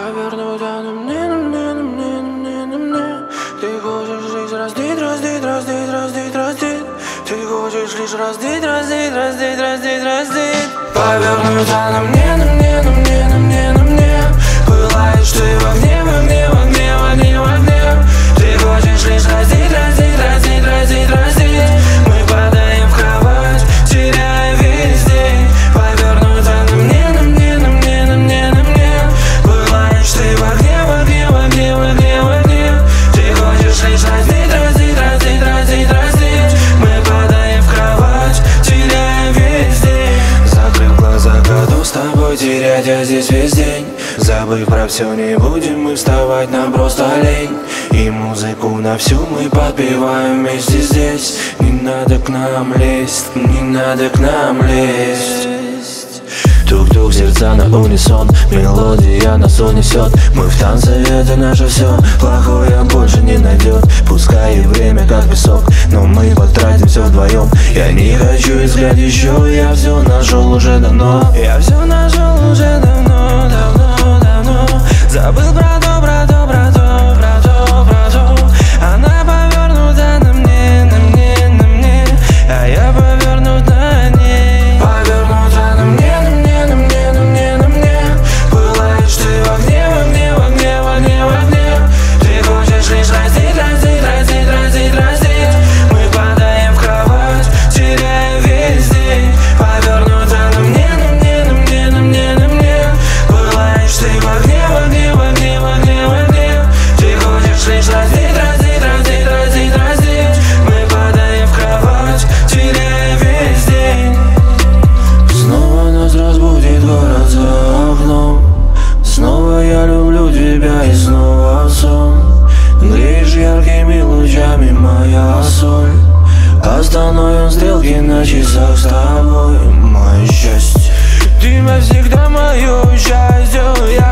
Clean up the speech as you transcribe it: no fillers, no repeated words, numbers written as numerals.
повернуть, а на мне, на мне, на мне, на мне, на мне. Ты хочешь лишь раздеть, раздеть, раздеть, раздеть, раздеть. Ты хочешь лишь раздеть, раздеть, раздеть, раздеть, раздеть. Повернуть, а на мне, на мне, на мне, на мне, на мне. Пылаешь ты в огне, в огне, в огне, в огне, в огне. Ты хочешь лишь раздеть, раздеть, раздеть, раздеть, раздеть. Мы падаем в кровать, теряя весь день. Повернуть, а на мне, на мне, на мне, на мне, на мне. Пылаешь ты в огне, в огне, в огне, в огне, в огне. Ты хочешь лишь раздеть, раздеть, раздеть, раздеть, раздеть. Мы падаем в кровать, теряя весь день. Закрыв глаза, готов с тобой терять я здесь весь день. Забыв про все, не будем мы вставать, нам просто лень. И музыку на всю мы подпеваем вместе здесь. Не надо к нам лезть, не надо к нам лезть. Тук-тук, сердца на унисон, мелодия нас унесет. Мы в танце, это наше все, плохое больше не найдет. Пускай и время как песок, но мы потратим все вдвоем. Я не хочу искать еще, я все нашел уже давно. Я все нашел уже давно, давно, давно. Забыл про то, про то, про то, про то, про то. Она повернута на мне, на мне, на мне. А я повернут на ней. Повернута на мне, на мне, на мне, на мне, на мне. Пылаешь ты в огне, в огне, в огне, в огне, в огне. Ты хочешь лишь раздеть, раздеть, раздеть, раздеть, раздеть. Мы падаем в кровать, теряя весь день. Повернута на мне, на мне, на мне, на мне, на мне. Пылаешь ты в огне, в огне, в огне, в огне, в огне. Ты хочешь лишь раздеть, раздеть, раздеть, раздеть, раздеть. Мы падаем в кровать, теряя весь день. Снова нас разбудит город за окном. Снова я люблю тебя и снова сон. Греешь яркими лучами моя соль. Остановим стрелки на часах с тобой, мое счастье. Ты навсегда мое счастье.